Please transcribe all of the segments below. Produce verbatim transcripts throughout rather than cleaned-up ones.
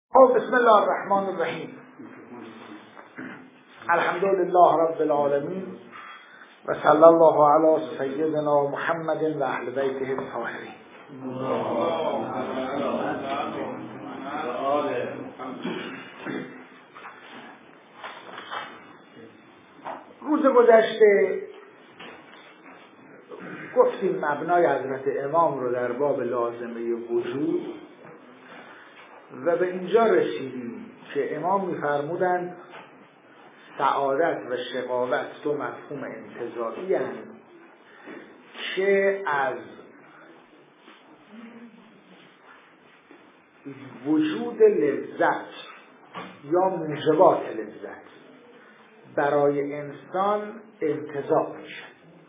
بسم الله الرحمن الرحیم. الحمد لله رب العالمین و صلی الله علی سیدنا محمد و اهل بیته الطاهرین. روز گذشته گفتیم مبنای حضرت امام رو در باب لازمه وجود و به اینجا رسیدیم که امام می‌فرمودند سعادت و شقاوت دو مفهوم انتزاعی هستند که از وجود لذت یا موجبات لذت برای انسان انتزاع میشه.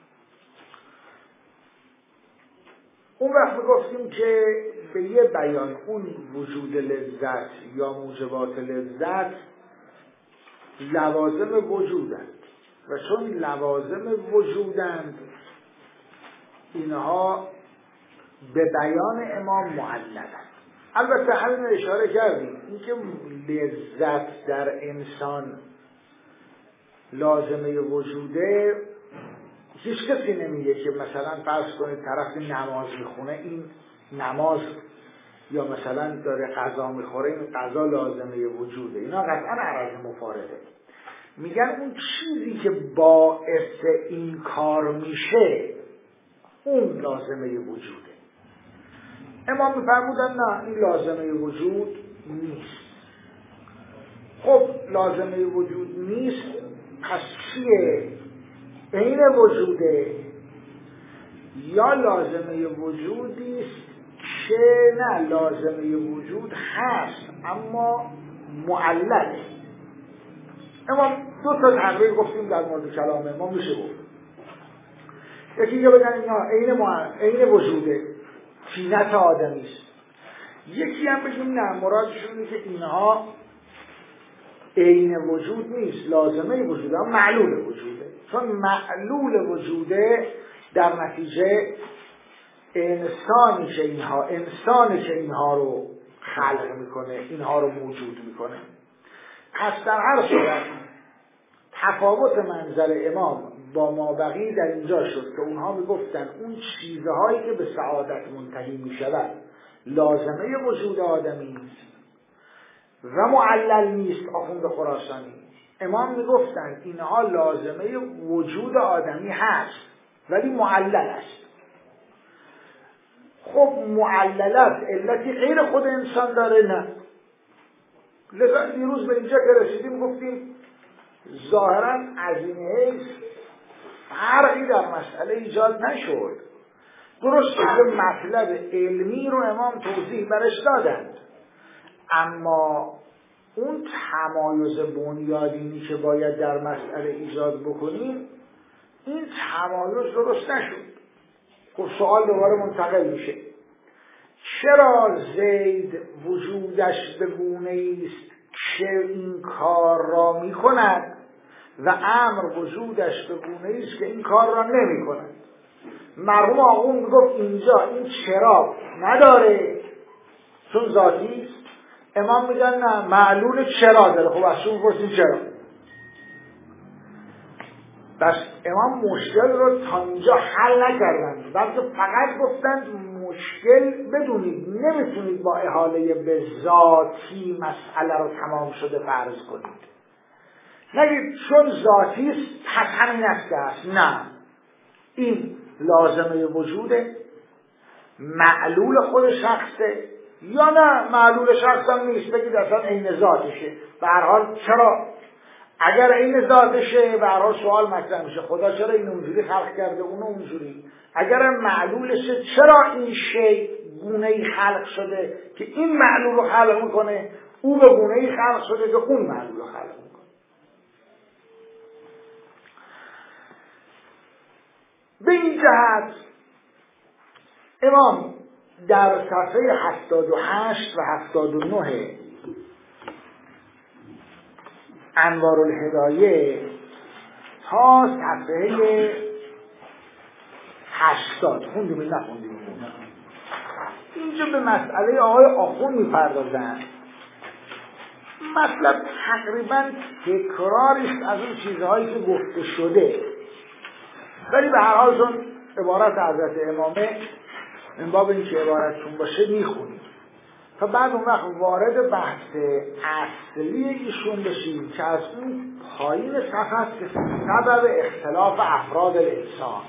اون وقت گفتیم که به یه بیان اون وجود لذت یا موجبات لذت لوازم وجودند و چون لوازم وجودند اینها به بیان امام معللند. البته همین اشاره کردیم اینکه لذت در انسان لازمه وجوده، هیچ کسی نمیگه که مثلا فرض کنید طرف نماز میخونه این نماز یا مثلا داره غذا میخوره این غذا لازمه وجوده. اینا قطعا عرض مفارقه. میگن اون چیزی که باعث این کار میشه اون لازمه وجوده. امام میفرمودن نه این لازمه وجود نیست. خب لازمه وجود نیست پس چیه؟ عین وجوده یا لازمه وجودی است که نه لازمه وجود هست اما معلل. امام دو تا تعبیر گفتیم در مورد کلام امام میشه گفت. یکی که بگن اینا عین معلل عین وجوده طینت آدمی است. یکی هم بگیم نه مرادشون اینه که اینها عین وجود نیست، لازمه وجوده اما معلول وجوده. چون معلول وجوده در نتیجه انسانی که اینها انسانی که اینها رو خلق میکنه اینها رو موجود میکنه. پس در هر صورت تفاوت منظر امام با مابقی در اینجا شد که اونها میگفتن اون چیزهایی که به سعادت منتهی میشود لازمه وجود آدمی است و معلل نیست. آخوند خراسانی امام میگفتن اینها لازمه وجود آدمی هست ولی معلل است. خب معللات علتی غیر خود انسان داره؟ نه. لذا دیروز به اینجا که رسیدیم گفتیم ظاهرا از این حیث فرقی در مسئله ایجاد نشد. درست که مطلب علمی رو امام توضیح برش دادند اما اون تمایز بنیادینی که باید در مسئله ایجاد بکنیم این تمایز درست نشد. خب سوال دوباره منتقل میشه چرا زید وجودش به گونه‌ای است که این کار را میکند و امر وجودش به گونه‌ای است که این کار را نمیکند؟ مرحوم آقون گفت اینجا این چرا نداره چون ذاتی است. امام میگن نه معلول چرا داره. خب از چون پرسید چرا؟ بس امام مشکل رو تا اینجا حل نکردن بلکه فقط گفتند مشکل بدونید نمیتونید با احاله به ذاتی مسئله رو تمام شده فرض کنید. نگید چون ذاتی است پس همین است است. نه این لازمه وجوده معلول خود شخصه یا نه معلول شخص هم نیست بگید اصلا عین ذاتشه. به هر حال چرا اگر عین ذاتشه به هر حال سوال مطرح میشه خدا چرا این اونجوری خلق کرده اون اونجوری؟ اگر معلولشه چرا این شی گونه‌ای خلق شده که این معلول رو خلق میکنه او به گونه‌ای خلق شده که اون معلول رو خلق میکنه؟ به این جهت امام در صفحه هفتاد و هشت و هفتاد و نه انوار الهدایه تا صفحه هشتاد خوندیم این نخوندیم اینجا به مسئله آقای آخوند میپردازن مطلب تقریبا تکراری است از اون چیزهایی که گفته شده، ولی به هر حال چون عبارت حضرت امامه من باب این که عبارتشون باشه میخونیم تا بعد اون وقت وارد بحث اصلی ایشون بشیم که از اون پایین صفحه که سبب اختلاف افراد الانسان.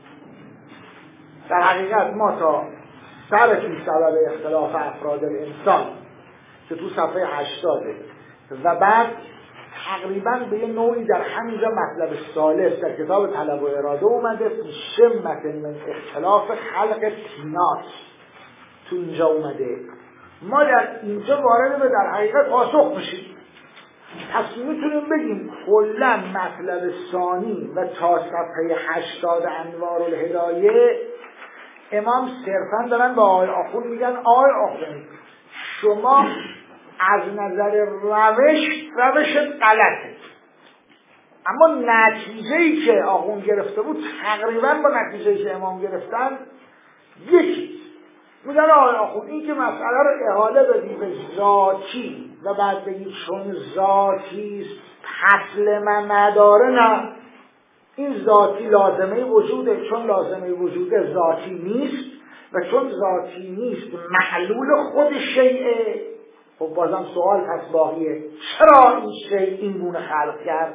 در حقیقت ما تا سر این سبب اختلاف افراد الانسان که تو صفحه هشتاده و بعد تقریبا به یه نوعی در همینجا مطلب ثالث در کتاب طلب و اراده اومده فی شمة من اختلاف خلق تینات تو اینجا اومده. ما در اینجا وارد به در حقیقت پاسخ میشیم. پس میتونیم بگیم کلا مطلب ثانی و تا صفحه هشتاد انوار الهدایه امام صرفا دارن با آقای آخوند میگن آقای آخوند شما از نظر روش روش غلطه، اما نتیجه‌ای که آخوند گرفته بود تقریبا با نتیجه‌ای که امام گرفتن یکی. میگن آقای آخوند این که مسئله رو احاله بدیم به ذاتی و بعد بگیم چون ذاتی پسل من نداره، نه، این ذاتی لازمه وجوده، چون لازمه وجوده ذاتی نیست و چون ذاتی نیست معلول خود شیئه. خب بازم سوال پس باقیه چرا این شیء این گونه خلق کرد؟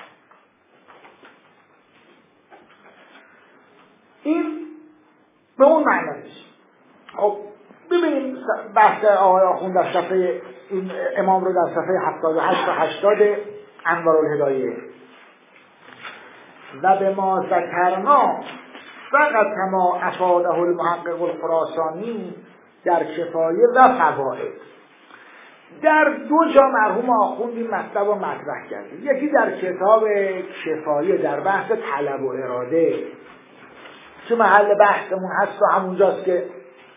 این به اون معنی نیست. خب ببینیم بحث آقای آخوند در صفحه این امام رو در صفحه هفتاد و هشت و هشتاد انوار الهدایه و به ما ذکرنا فقط کما افاده المحقق الخراسانی در کفایه و فوائد. در دو جا مرحوم آخوند این مطلب رو مطرح کرده، یکی در کتاب کفایه در بحث طلب و اراده که محل بحثمون هست و همونجاست که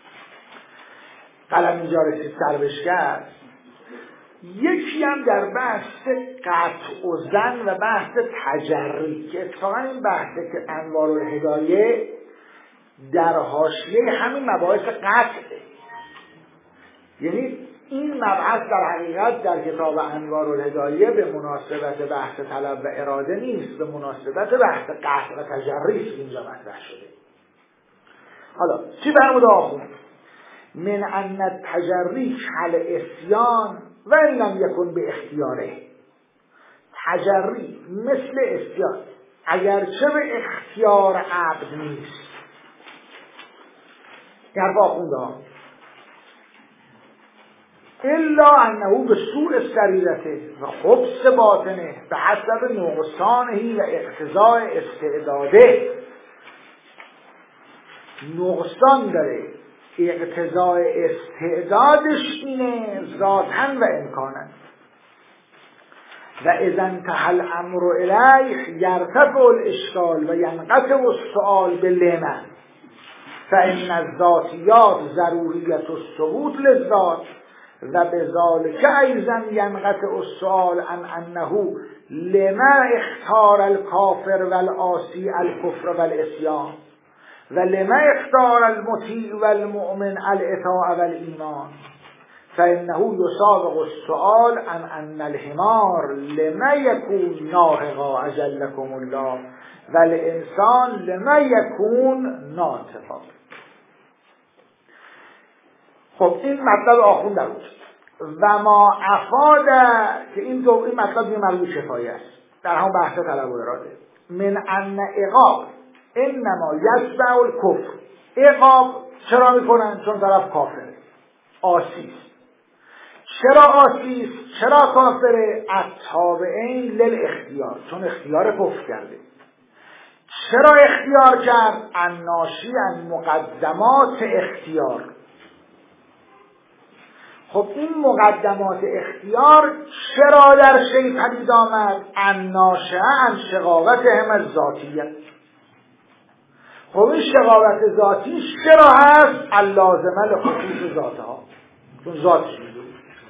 قلم اینجا رسید سربش کرد، یکی هم در بحث قطع و ظن و بحث تجری که اتفاقا این بحثه که انوار الهدایه در حاشیه همین مباحث قطعه. یعنی این مبحث در حقیقت در کتاب انوار الهدایه به مناسبت بحث طلب و اراده نیست، به مناسبت بحث قطع و تجری است اینجا مطرح شده. حالا چی فرمود آخوند؟ من ان التجری کل اسیان و این لم یکن به اختیاره. تجری مثل اسیان اگرچه به اختیار عبد نیست. در آخوند ها الا انه به سوء سریرته و خبث باطنه به حسب نقصانهی و اقتضاء استعداده. نقصان داره، اقتضاء استعدادش اینه ذاتاً و امکاناً. و اذا انتهى الامر الیه یرتفع الاشکال و ینقطع السؤال باللمن فان الذاتیات ضروریت الثبوت للذات و بذلك ایضا ینقطع السؤال عن انه لما اختار الکافر والعاصی الکفر والعصیان و لما اختار المطیع والمؤمن الاطاعة والایمان فانه یسابق السؤال عن ان الحمار لما یکون ناهقا اجلکم الله والانسان لما یکون ناطقا. خب این مطلب آخوند در بود و ما افاده که این دو این مطلب یه مربوط کفایه است در هم بحث طلب و اراده. من ان عقاب انما یتبع الکفر. عقاب چرا میکنن؟ چون طرف کافره، عاصیست. چرا عاصیست؟ چرا کافره؟ التابعین للاختیار، چون اختیار کفر کرده. چرا اختیار کرد؟ الناشی عن مقدمات اختیار. خب این مقدمات اختیار چرا در شی پدید آمد؟ الناشئه عن شقاوتهم الذاتیه. خب این شقاوت ذاتی چرا هست؟ اللازمه لخصوص ذاتها، چون ذاتش میدونه.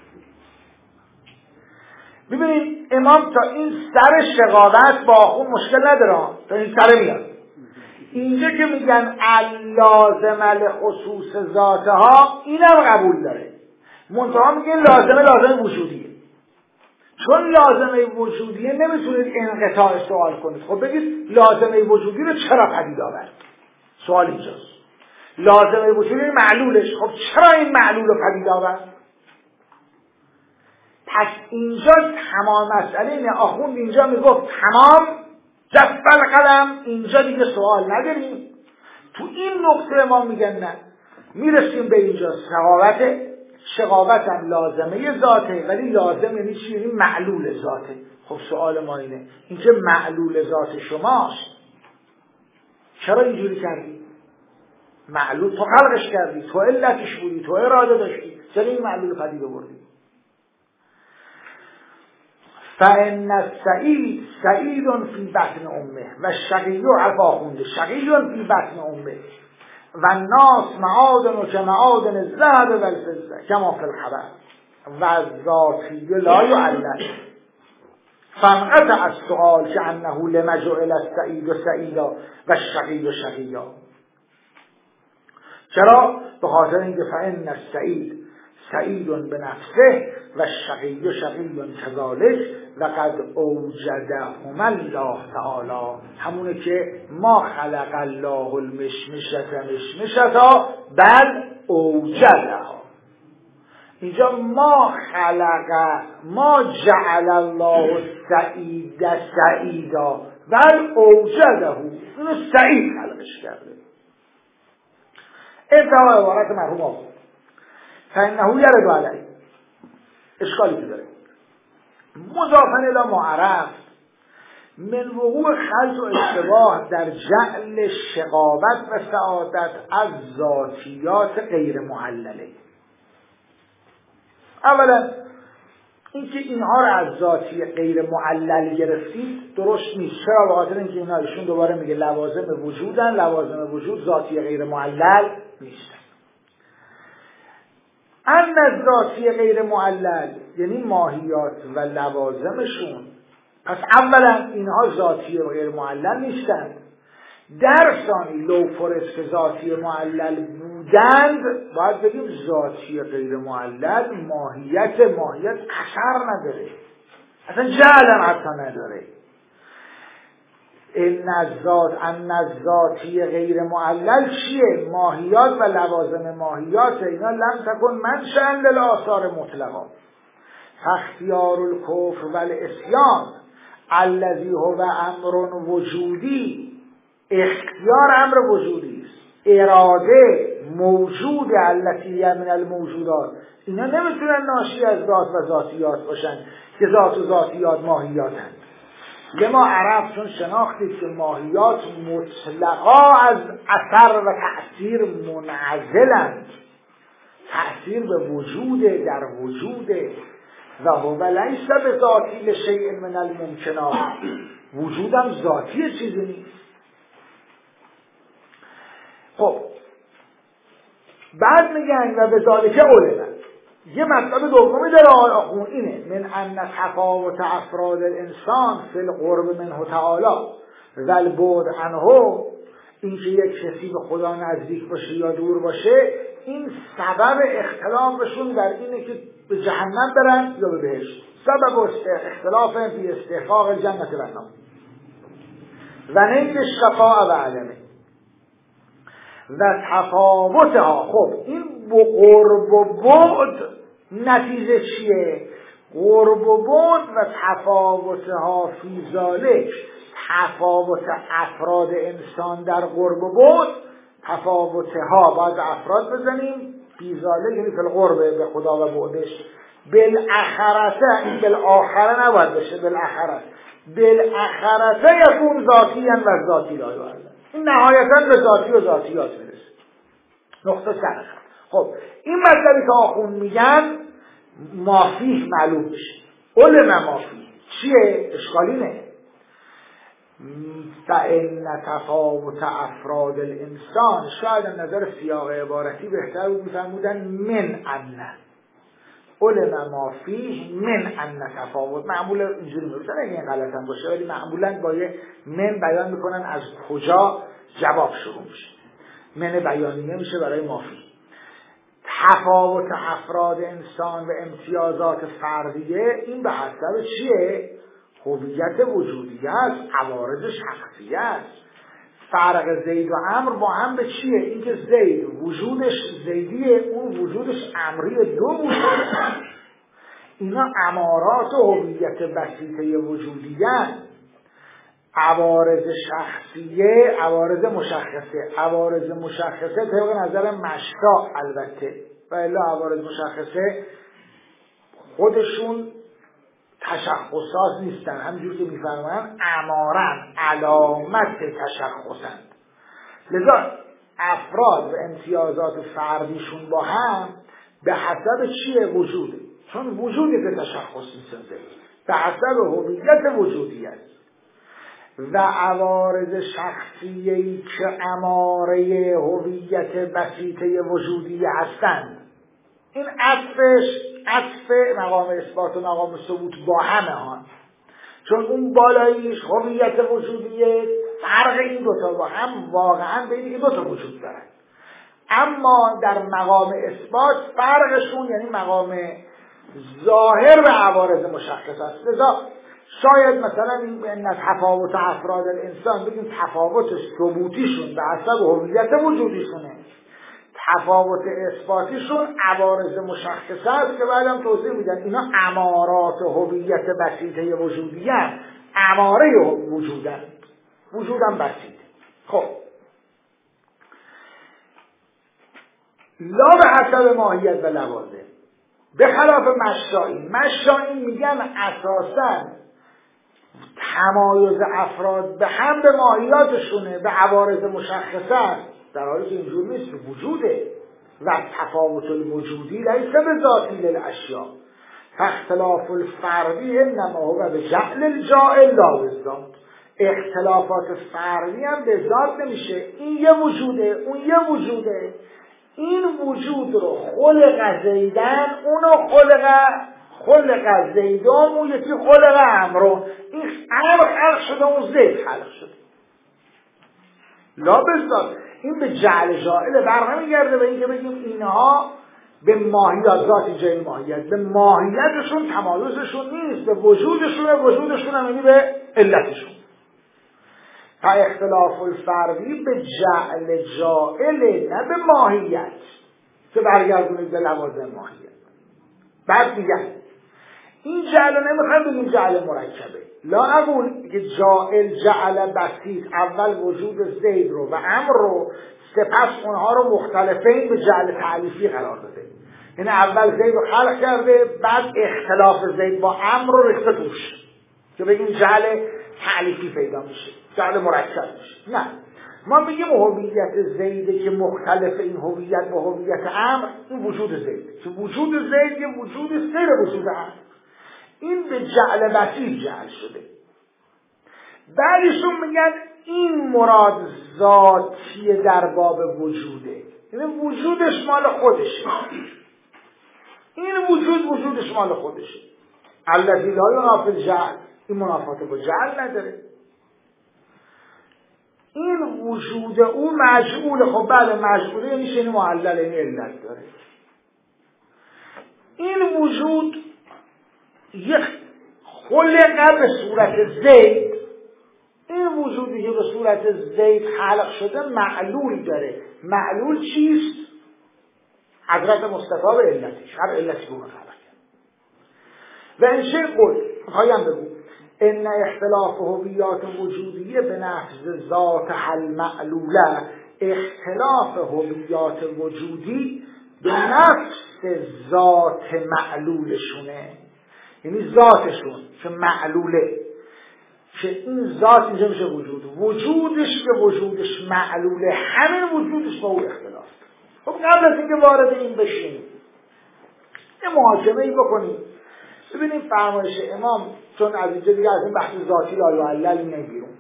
ببینید امام تا این سر شقاوت با آخوند مشکل نداره، تا این سر میاد. اینجا که میگن اللازمه لخصوص ذاتها اینم قبول داره، منتها میگه لازمه لازمه وجودیه. چون لازمه وجودیه نمیتونید انقطاع سوال کنید. خب بگید لازمه وجودی رو چرا پدید آورد؟ سوال اینجاست. لازمه وجودی معلولش، خب چرا این معلول رو پدید آورد؟ پس اینجا تمام مسئله اینه. آخوند اینجا میگفت تمام جف القلم، اینجا دیگه سوال نداریم. تو این نقطه ما میگن نه، میرسیم به اینجا شقاوت شقاوت هم لازمه ذاته، ولی لازم یعنی چی؟ یعنی معلول ذاته. خب سوال ما اینه اینجا معلول ذات شماست، چرا اینجوری کردی؟ معلول تو خلقش کردی، تو علتش بودی، تو اراده داشتی، چرا این معلول پدید آوردی؟ فإن السعید سعید فی بطن امه و شقی عفا خونده شقی فی بطن امه و الناس معادن که معادن الذهب و الفضه کما فی الخبر و ذاتی لا یعلل فانقطع السؤال که انه لما جعل السعید سعیدا و الشقی شقیا. چرا؟ به خاطر اینکه فإن السعید سعید بنفسه و الشقی شقی کذالک و قد اوجدهم الله تعالی، همونه که ما خلق الله المشمشة مشمشة بل اوجدها. اینجا ما خلق ما جعل الله السعید سعیدا بل اوجده، اینو سعید خلقش کرده. انتها عبارت مرحوم آقا فإنه یرد علیه، اشکالی داره مضافن الی ما عرفت من وقوع خلط و اشتباه در جعل شقاوت و سعادت از ذاتیات غیر معلله. اولا اینکه اینها رو از ذاتی غیر معلل گرفتید درست نیست. چرا؟ به خاطر اینکه اینا ایشون دوباره میگه لوازم وجودن، لوازم وجود ذاتی غیر معلل نیستن. ان از ذاتی غیر معلل یعنی ماهیات و لوازمشون. پس اولا اینها ذاتی و غیر معلل نیستند. در ثانی لو فرض که ذاتی معلل بودند باید بگیم ذاتی غیر معلل ماهیت ماهیت اثر نداره، اصلا جعلم حتی نداره. این ذات ان ذاتی غیر معلل چیه؟ ماهیات و لوازم ماهیات اینا لم تکن منشأ للآثار مطلقا فاختیار الکفر و العصیان الذی هو امر وجودی. اختیار امر وجودی است، اراده موجود التي من الموجودات، اینا نمیتونن ناشی از ذات و ذاتیات باشن که ذات و ذاتیات ماهیاتند. لما عرف چون شناختید که ماهیات مطلقا از اثر و تأثیر منعزلند، تأثیر به وجود در وجود و هو لیس بذاتی لشیء من الممکنات، وجودم ذاتی چیزی نیست. خب بعد میگن و به ذالک علما. یه مطلب دومی داره آخون اینه من ان تفاوت افراد الانسان فی القرب منه تعالی و البعد عنه، اینکه یک کسی به خدا نزدیک باشه یا دور باشه این سبب اختلافشون در اینه که به جهنم برن یا به بهشت. سبب اختلاف فی استحقاق الجنة و النار و نیل الشفاعة و علمه و تفاوتها. خب این قرب و بعد نتیجه چیه؟ قرب و بعد و تفاوتها فی ذالک، تفاوت افراد انسان در قرب و بعد، تفاوتها باید افراد بزنیم فی ذالک یعنی فی القرب به خدا و بعدش، بالاخرته این بالاخره نباید بشه، بالاخره بالاخرته یکون ذاتیاً و ذاتی لا یعلم، این نهایتاً به ذاتی و ذاتیات میرسه. نقطه سر. خب این مطلبی که آخون میگن مافیه معلوم بشه. علم مافیه چیه؟ اشکالی نه. فإن تفاوت افراد الانسان، شاید از نظر سیاق عبارتی بهتر بود میفرمودن من ان علم مافیه من ان تفاوت، معمولا اینجوری میگن اگه این غلط هم باشه ولی معمولا با یه من بیان میکنن از کجا جواب شروع میشه. من بیانیه میشه برای مافی. تفاوت افراد انسان و امتیازات فردیه این به حسب چیه؟ هویت وجودی است، عوارض شخصی است. فرق زید و عمرو با هم به چیه؟ اینکه زید وجودش زیدیه، اون وجودش عمری، دو وجود. اینا امارات و هویت بسیطه وجودیه. عوارض شخصیه، عوارض مشخصه. عوارض مشخصه طبق نظر مشتا البته، و الا عوارض مشخصه خودشون تشخصات نیستن، همینجور که میفرمایند امارن، علامت تشخصند. لذا افراد و امتیازات فردیشون با هم به حسب چیه؟ وجوده، چون وجودی به تشخص میسازه، به حسب هویت وجودی است. و عوارض شخصیه‌ای که اماره هویت بسیطه وجودی هستند، این عطفش عطف مقام اثبات و مقام ثبوت با همه ها، چون اون بالاییش هویت وجودیه، فرق این دوتا با هم واقعا بین این دوتا وجود دارن. اما در مقام اثبات فرقشون یعنی مقام ظاهر به عوارض مشخص است. لذا شاید مثلا این تفاوت افراد انسان بگیم تفاوت ثبوتیشون به حسب هویت وجودیشونه، تفاوت اثباتیشون عوارض مشخصه است که بعدم توضیح میدن اینا امارات هویت بسیطه وجودی هست، اماره وجودن، وجودن بسیط. خب لا به حسب ماهیت و لوازم، به خلاف مشایی. مشایی میگن اساساً تمایز افراد به هم به ماهیاتشونه، به عوارض مشخصه است، در حالی که اینجور نیست، وجوده. و تفاوت الوجودی لیس به ذاتی للاشیاء فاختلاف الفردی انما هو به جعل الجاعل لا بالذات. اختلافات فردی هم به ذات نمیشه، این یه وجوده اون یه وجوده، این وجود رو خلق زیدن، اونو خلق خلق زیدان، اون یکی خلق عمرو. این عمر خلق شده اون زید خلق شده، لا بالذات. این به جعل جاعل برمیگرده به اینکه بگیم اینها به ماهیت، ذات جای ماهیت، به ماهیتشون تمایزشون نیست، به وجودشون، وجودشون هم یعنی به علتشون. تا اختلاف الفردی به جعل جاعل، نه به ماهیت که برگردونید به لوازم ماهیت. بعد میگن این جعل نمیخوایم بگیم جعل مرکبه، لا اقول که جاعل جعل بسیط اول وجود زید رو و عمر رو، سپس اونها رو مختلفین به جعل تعلیفی قرار داده. یعنی اول زید رو خلق کرده، بعد اختلاف زید با عمر رو ریخته توش که بگیم جعل تعلیفی پیدا میشه، جعل مرکب میشه. نه، ما میگیم هویت زیده که مختلف این هویت با هویت عمر، این وجود زید که وجود زید یه وجود سیر وجود عمر، این به جعل بسیط جعل شده. بعدشون میگن این مراد ذاتی در باب وجوده، یعنی وجودش مال خودشه، این وجود وجودش مال خودشه. الذی لا ینافی الجعل، این منافات با جعل نداره. این وجود او مجعول، خب بله مجعوله یعنی شنی معلل، یعنی علت داره. این وجود یک خلقه به صورت زید، این وجودی که به صورت زید خلق شده معلول داره. معلول چیست؟ حضرت مصطفی به علتش، هر علتی که اون خلق کرد. و این شیء قول پایم بگو ان اختلاف هویات وجودیه به نفس ذات حل معلوله، اختلاف هویات وجودی به نفس ذات معلولشونه، یعنی ذاتشون که معلوله، که این ذات اینجا میشه وجود، وجودش که وجودش معلوله، همین وجودش با او اختلاف. خب قبل از اینکه وارد این بشیم یه محاکمه ای بکنیم، ببینیم فرمایش امام، چون از اینجا دیگه از این بحث ذاتی لا یعلل نمیگیرم.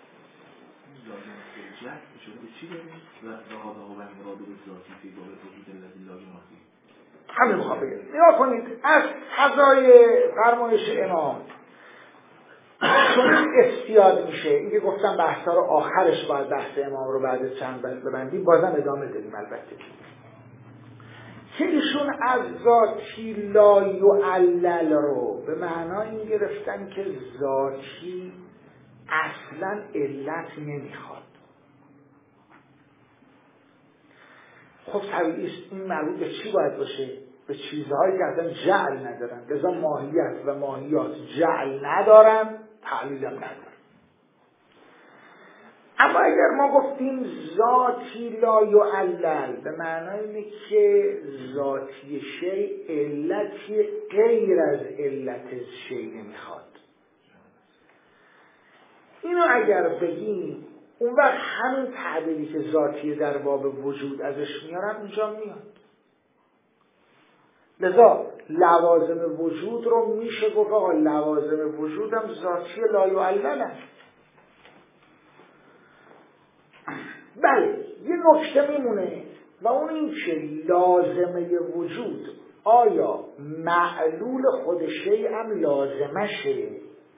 همین میخوام بگم. نگاه کنید از فضای فرمایش امام چون استیاد میشه، اینکه گفتم بحثا رو آخرش باید بحث امام رو بعد چند بحث ببندیم، بازم ادامه داریم البته. که ایشون از ذاتی لا یعلل رو به معنای این گرفتن که ذاتی اصلا علت نمیخواد. خب طبیعی است این مربوط به چی باید باشه؟ به چیزهایی که اصلا جعل ندارن. لذا ماهیت و ماهیات جعل ندارن، تعلیل هم ندارن. اما اگر ما گفتیم ذاتی لا یعلل، به معنای اینه که ذاتی شیء علتی غیر از علت شیء نمیخواد. اینو اگر بگیم اون وقت همین تعبیری که ذاتی در باب وجود ازش میارن اونجا میاد. لذا لوازم وجود رو میشه گفت آقا لوازم وجود هم ذاتی لا یعلل هست. بله یه نکته میمونه و اون این که لازمه وجود آیا معلول خود شیء هم لازمشه؟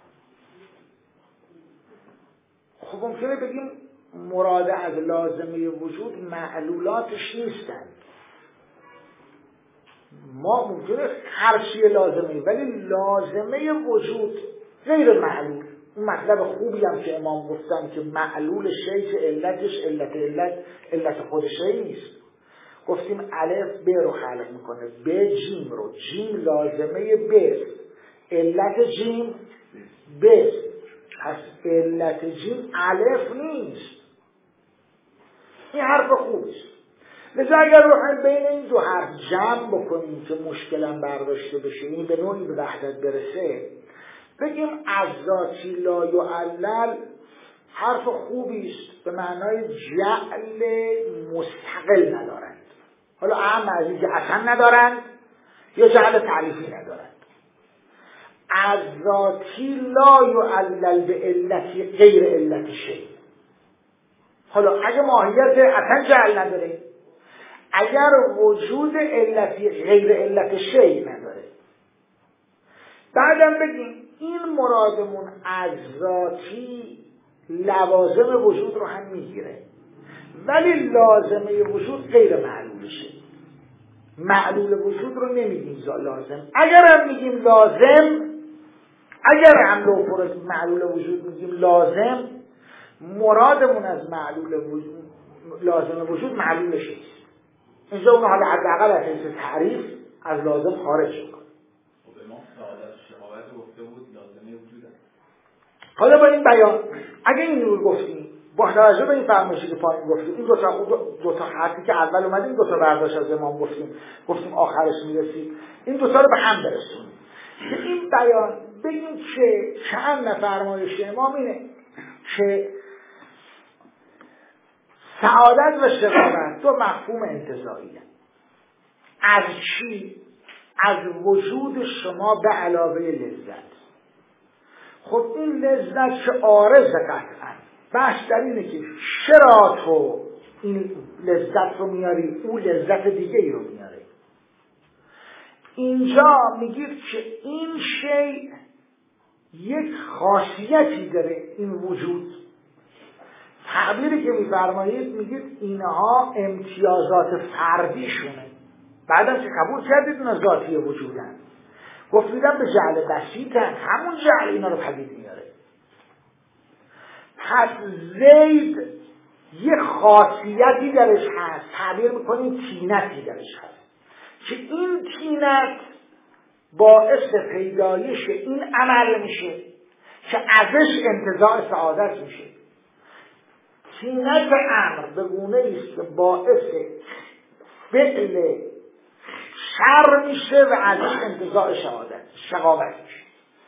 خب ممکنه بگیم مراد از لازمه وجود معلولاتش نیستن. ما ممکنه هر چیه لازمه ولی لازمه وجود غیر معلول. اون مطلب خوبی هم که امام گفتن که معلول شیء که علتش علت علت علت خود شیء نیست. گفتیم الف ب رو خلق میکنه، ب جیم رو، جیم لازمه ب است، علت جیم ب است، پس علت جیم الف نیست. این حرف خوبیست. لذا اگر رو بین این دو حرف جمع بکنیم که مشکلم برداشته بشه، این به نوعی به وحدت برسه، بگیم از ذاتی لا یعلل حرف خوبی است به معنای جعل مستقل ندارند. حالا اهم از این که اصلا ندارند یا جعل تعریفی ندارند. از ذاتی لا یعلل به علتی غیر علت شیء. حالا اگه ماهیت اصلا جعل نداره، اگر وجود علتی غیر علت شیء نداره، بعدم بگیم این مرادمون از ذاتی لوازم وجود رو هم میگیره ولی لازمه وجود غیر معلولشه. معلول وجود رو نمیگیم لازم. اگر هم میگیم لازم، اگر هم لو معلول وجود میگیم لازم، مرادمون از معلول وجود لازم وجود معلولش نیست. اینجا اون حالا حداقل از حیث تعریف از لازم خارج شد. حالا با این بیان اگه این رو گفتیم با توجه به این فرمایشی که پایین گفتیم، این دو تا دو تا حرفی که اول اومدیم دو تا برداشت از امام گفتیم گفتیم آخرش میرسیم، این دو تا رو به هم برسونیم. این بیان بگیم که چند فرمایش امام اینه که سعادت و شقاوت دو مفهوم انتزاعی هست. از چی؟ از وجود شما به علاوه لذت. خب این لذت که عارض قطعا بحث در اینه که چرا تو این لذت رو میاری اون لذت دیگه ای رو میاره. اینجا میگید که این شیء یک خاصیتی داره، این وجود. تعبیری که میفرمایید میگید اینها امتیازات فردیشونه. بعدم که قبول کردید اینا ذاتی وجودن، گفتیدم به جعل بسیطن، همون جعل اینا رو پدید میاره. پس زید یه خاصیتی درش هست، تعبیر میکنیم تینتی درش هست که این تینت باعث پیدایش این عمل میشه که ازش انتزاع سعادت میشه. تینت امر به گونه ایست که باعث فعل شر میشه و ازش انتزاع شهادت شقاوت میشه.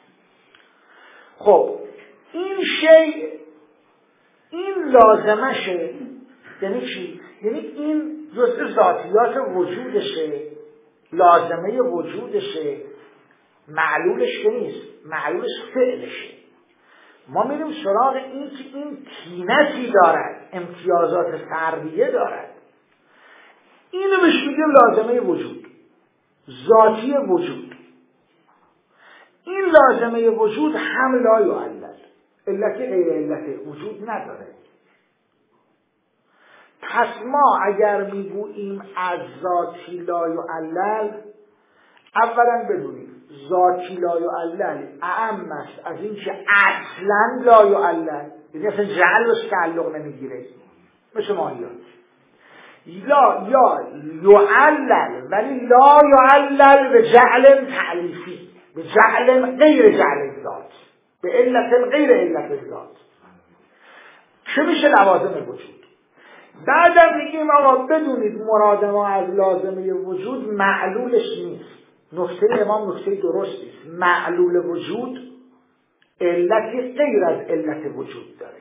خب این شیء این لازمشه، یعنی چی؟ یعنی این جزء ذاتیات وجودشه، لازمه وجودشه، معلولش که نیست، معلولش فعلشه. ما میریم سراغ این که این تینتی دارد، امتیازات فردیه دارد، اینو بهش میگیم لازمه وجود، ذاتی وجود. این لازمه وجود هم لا یعلل، علت غیر علت وجود نداره. پس ما اگر میگوییم از ذاتی لا یعلل، اولا بدونیم ذاتی لا یعلل اعم است از این که اصلا لا یعلل، یعنی اصلا جعل بهش تعلق نمیگیره مثل ماهیات. لا یا یعلل ولی لا یعلل به جعل تعلیفی، به جعل غیر جعل ذات، به علت غیر علت ذات چه میشه لوازم وجود. بعدم میگیم آقا بدونید مراد ما از لازمه وجود معلولش نیست. نکته امام نکته درستی است. معلول وجود علتی غیر از علت وجود داره.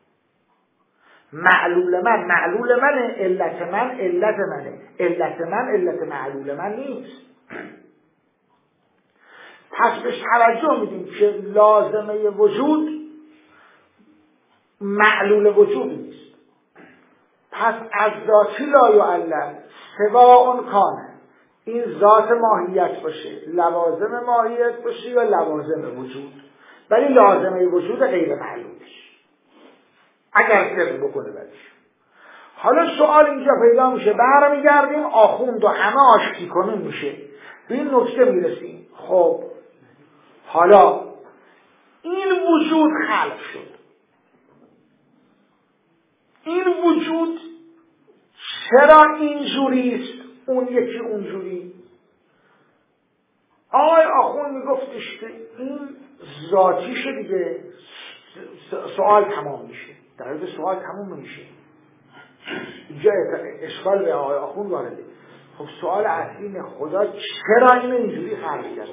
معلول من معلول منه، علت من علت منه، علت من علت معلول من نیست. پس بهش توجه میدیم که لازمه وجود معلول وجود نیست. پس از ذاتی لا یعلل سواء کانه، این ذات ماهیت باشه، لوازم ماهیت باشه یا لوازم وجود، ولی لازمه وجود غیر معلولش اگر سر بکنه برش. حالا سوال اینجا پیدا میشه، برمیگردیم آخوند و همه آشتی کنون میشه، به این نکته میرسیم. خب حالا این وجود خلق شد، این وجود چرا اینجوری است اون یکی اونجوری؟ آقای آخوند میگفتش که این ذاتیشه دیگه. سوال تمام میشه، در حالت سوال تمام میشه. اینجا اشکال به آقای آخوند وارده. خب سوال اصلی خدا چرا این اینجوری خلق کرده؟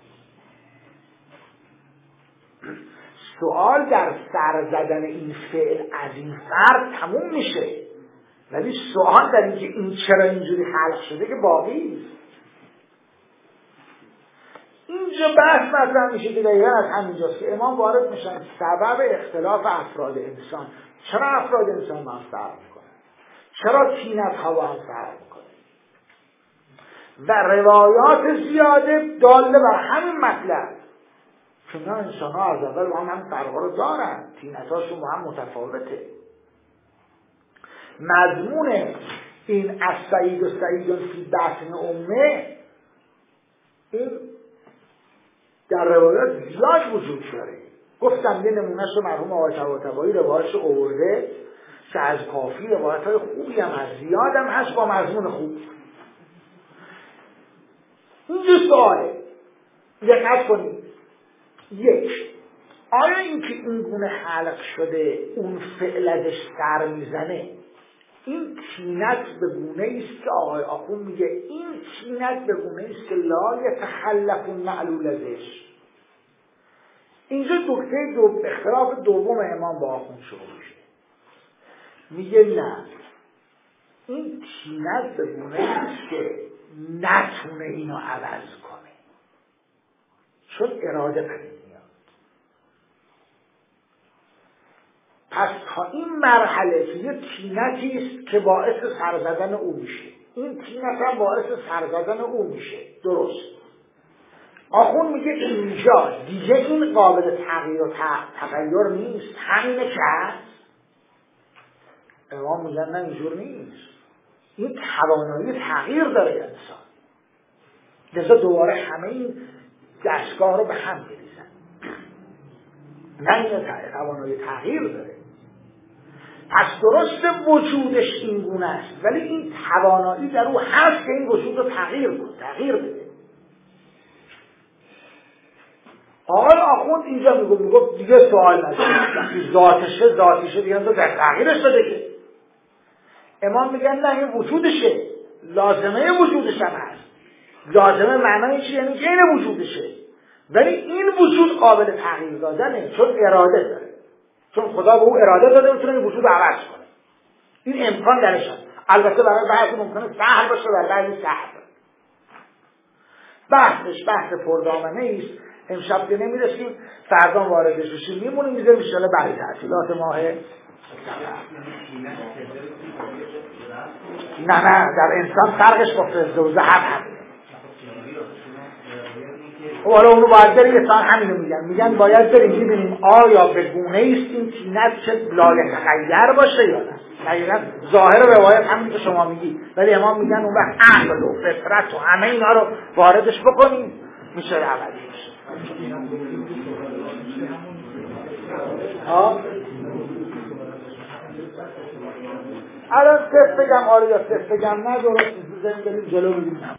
سوال در سر زدن این فعل از این فرد تموم میشه، ولی سوال در اینکه این چرا اینجوری خلق شده که باقی است. اینجا بحث مطرح میشه که دقیقا از همینجاست که امام وارد میشن سبب اختلاف افراد انسان. چرا افراد انسان با هم فرق میکنن؟ چرا طینت ها با هم فرق میکنن؟ و روایات زیاده داله بر همین مطلب. چون انسان ها از اول با هم همین فرق رو دارن، طینت هاشون با هم متفاوته. مضمون این السعید و سعیدون فی بطن امه این در روایات زیاد وجود داره. گفتم یه نمونهش رو مرحوم آقای طباطبایی روایتش آورده که از کافی روایت های خوبی هم هست، زیاد هم هست با مضمون خوب. اینجا سواله دقت کنید. یک، آیا این که این گونه خلق شده اون فعل ازش سر میزنه، این طینت به گونه ایست که آقای آخوند میگه این طینت به گونه ایست که لا یتخلف معلول ازش. اینجا نکته دو اختلاف دوم امام با آخوند شروع میشه. میگه نه، این طینت به گونه ایست که نتونه اینو عوض کنه، چون اراده پدید میاد. پس تا این مرحله که یه طینتی است که باعث سر زدن او میشه، این طینت هم باعث سر زدن او میشه، درست. آخوند میگه اینجا دیگه این قابل تغییر و تغییر نیست، همینه که هست. امام میگن نه اینجور نیست، این توانایی تغییر داره انسان. لذا دوباره همه این دستگاه رو به هم بریزن. نه این توانایی تغییر داره. پس درست وجودش این گونه است، ولی این توانایی در او هست که این وجود رو تغییر کنه، تغییر بده. آقای آخوند اینجا میگفت میگفت دیگه سوال نشه، وقتی ذاتشه ذاتشه دیگه تو در تغییرش بده که. امام میگن نه این وجودشه، لازمه وجودش هم هست. لازمه معنی چیه؟ یعنی که این وجودشه، ولی این وجود قابل تغییر دادنه چون اراده داره، چون خدا به او اراده داده میتونه این وجود رو عوض کنه. این امکان درش هست. البته برای بعضی ممکنه سهل باشه، برای بعضی سهل. بحثش بحث پردامنه است. امشب که نمیرسیم، فردا واردش بشیم، میمونیم میذاریم ان شاءالله بعد تعطیلات ماه. نه نه در انسان فرقش با فضه و ذهب هست. خب حالا اونو باید بریم یه سان همینو میگن میگن باید بریم ببینیم آیا به گونه است این تینت چه لایه تغییر باشه یا نه. حقیقت ظاهر روایت همین که شما میگی، ولی امام میگن اون وقت عقل و فطرت و همه اینا رو واردش بکنیم میشه عملی میشه. ها الان صرف بگم آره یا صرف بگم نه درست بریم جلو بگیم